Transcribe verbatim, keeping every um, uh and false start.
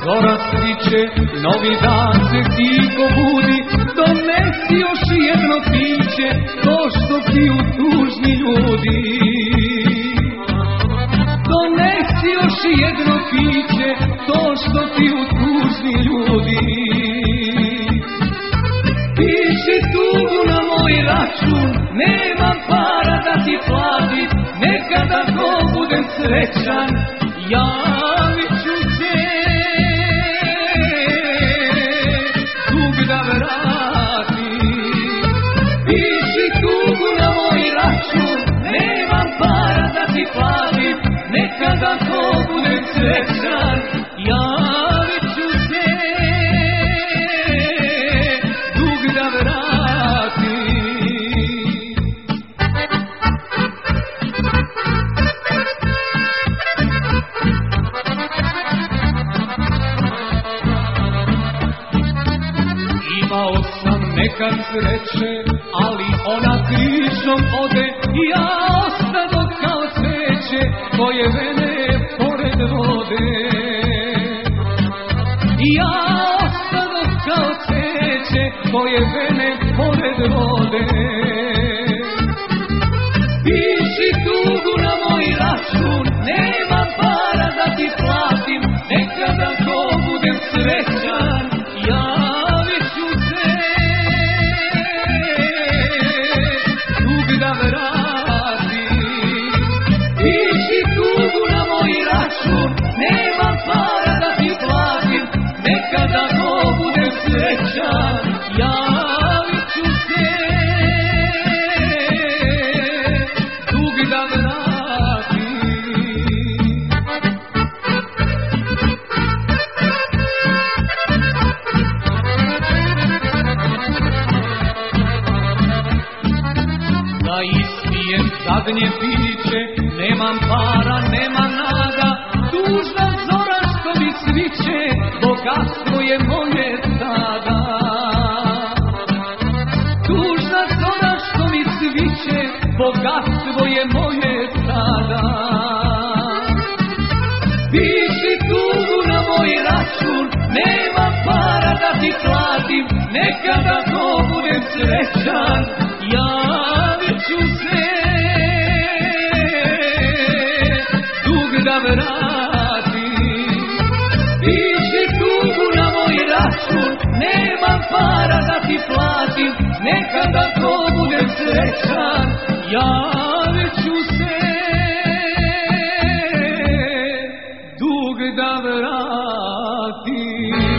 zora stiče, novi dan se tiho budi, donesi još jedno piće, to što piju tužni ljudi. Donesi još jedno piće, to što piju tužni ljudi. Piši tugu na moj račun, nemam para da ti platim, nekada ko budem srećan, javit ću se, dug da vratim. Piši tugu na moj račun, nemam para da ti platim, nekada ko budem srećan, javit ću se, dug da vratim. Imao sam nekad sreće, ali ona križom ode, ja ostadoh kao cveće koje vene pored vode. Ja ostadoh kao cveće koje vene pored vode. Piši tugu na moj račun, nemam para da ti platim, nekada ko budem srećan, javit ću se, dug da vratim. Piši tugu na moj račun, nemam para da ti platim, nekada ko budem srećan, javit ću se, dug da vratim. Da ispijem zadnje piće, nemam para, nema nada, tužna zora što mi sviće, bogatstvo je moje sada. Tužna zora što mi sviće, bogatstvo je moje sada. Piši tugu na moj račun, nema para da ti platim, nekada ko budem srećan, javit ću se, dug da vratim. Piši tugu na moj račun, nemam para da ti platim, nekada ko budem srećan, javit ću se, dug da vratim.